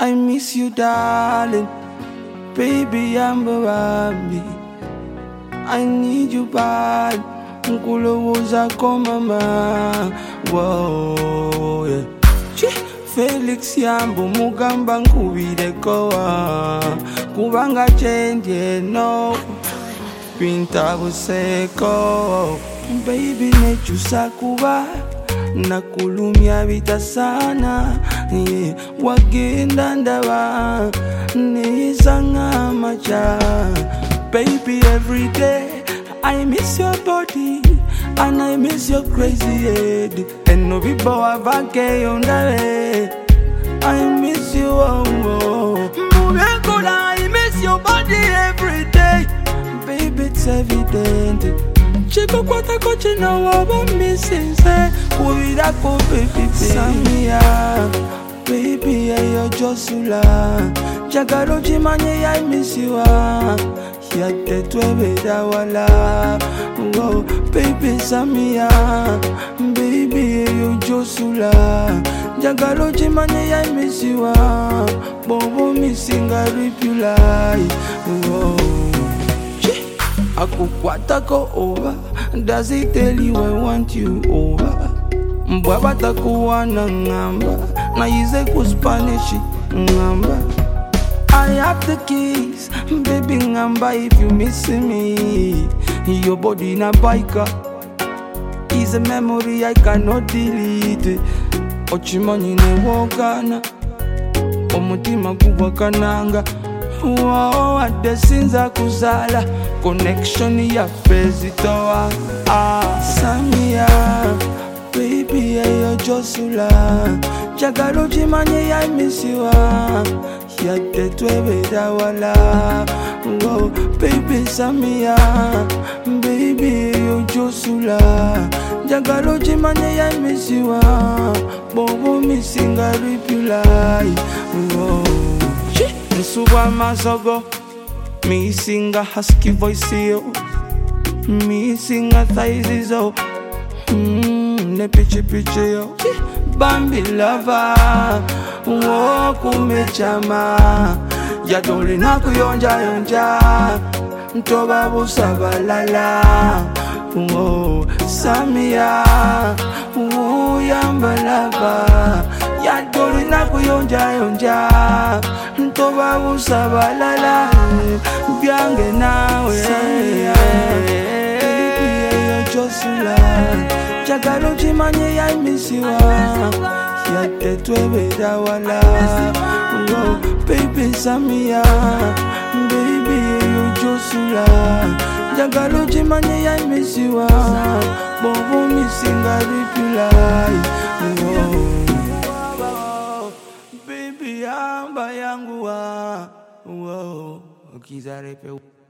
I miss you, darling. Baby, I'm around me. I need you bad. Nkulowoza ko mama. Whoa, yeah. Felix Yambo Mugamba nkubire koa kubanga change no pinta buseko. Baby nechusa kuba nakulumya vita sana, yeah. Wagenda ndaba nizanga macha. Baby, every day I miss your body and I miss your crazy head. And no people have a gay on the way. I miss you, oh, oh. I miss your body every day. Baby, it's evident. Chico kwata kochi na waba missing say kuida ko baby Samia. Baby, ayo Josula Jagaro jimanye I miss you. Yate twebe dawala. Whoa, baby Samia. Baby, ayo Josula Jagaro jimanye I miss you. Bobo missing I rip you like. Whoa, akukwata ko over. Does it tell you I want you over? Mbaba takuwa na ngamba na yize ku Spanish ngamba. I have the keys, baby ngamba. If you miss me, your body na biker is a memory I cannot delete. Ochimani ne wokana omutima gubwakananga. Wow, adesinza kuzala connection ya fezitoa. Samia, baby, ayo Josula Jagaro jimanye I miss you. Yate twebe dawala. Whoa, baby Samia. Baby, ayo Josula Jagaro jimanye I miss you. Bobo missing I rip you like. Whoa, Nsuwa mazogo me sing a husky voice yo. Me sing a thighs yo. Ne piche yo. Bambi lover. Woku mechama. Yadoli na kuyonja yonja. Ntoba busaba lala. Samia. Yamba lover. Yadoli na kuyonja yonja. Ntoba busaba lala. Byange nawe. Baby, ayo Josula Jagaro jimanye I miss you. Yate twebe dawala. Whoa, baby Samia. Baby, ayo Josula Jagaro jimanye I miss you. Bobo missing I rip you like. Whoa, baby amba yangu wa. Whoa, ukizarepe